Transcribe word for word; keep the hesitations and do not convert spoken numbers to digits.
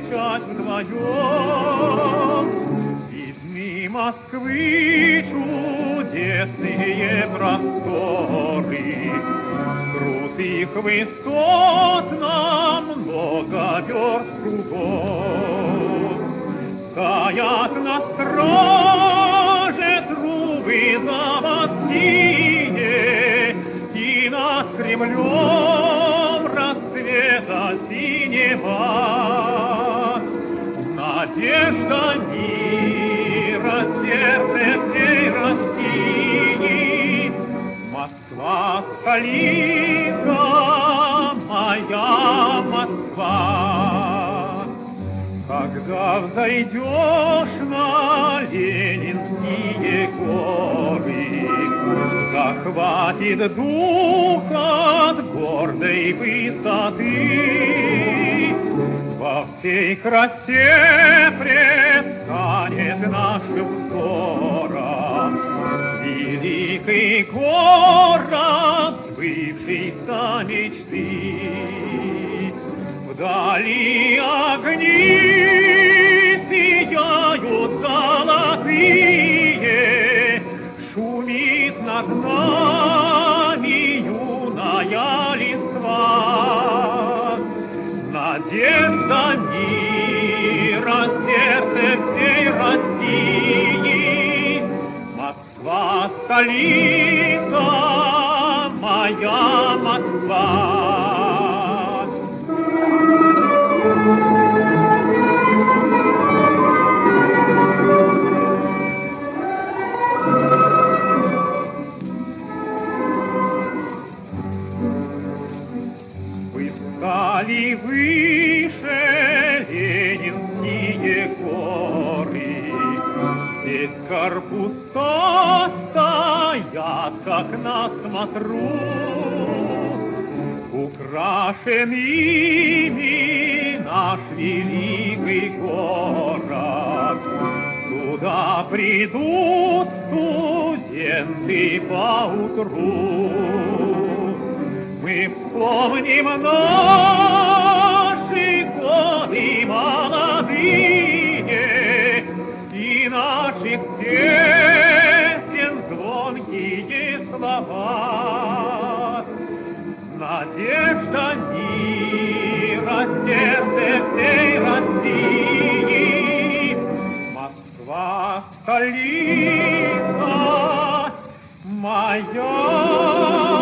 встречать вдвоем. Видны Москвы чудесные просторы, с крутых высот на много верст кругом. Стоят на страже трубы заводские, и над Кремлем рассвета синего надежда мира, сердце всей России. Москва, столица, моя Москва. Когда взойдешь на Ленинские горы, захватит дух от гордой высоты. Во всей красе предстанет нашим взором великий город сбывшейся мечты. Вдали огни сияют золотые, шумит над нами юная листва. Надежда мира, сердце всей России. Москва, столица, моя Москва. Стали выше Ленинские горы, здесь корпуса стоят, как на смотру, украшен ими наш великий город. Сюда придут студенты поутру. Мы вспомним наши годы молодые и наших песен звонкие слова. Надежда мира, сердце всей России. Москва, столица, моя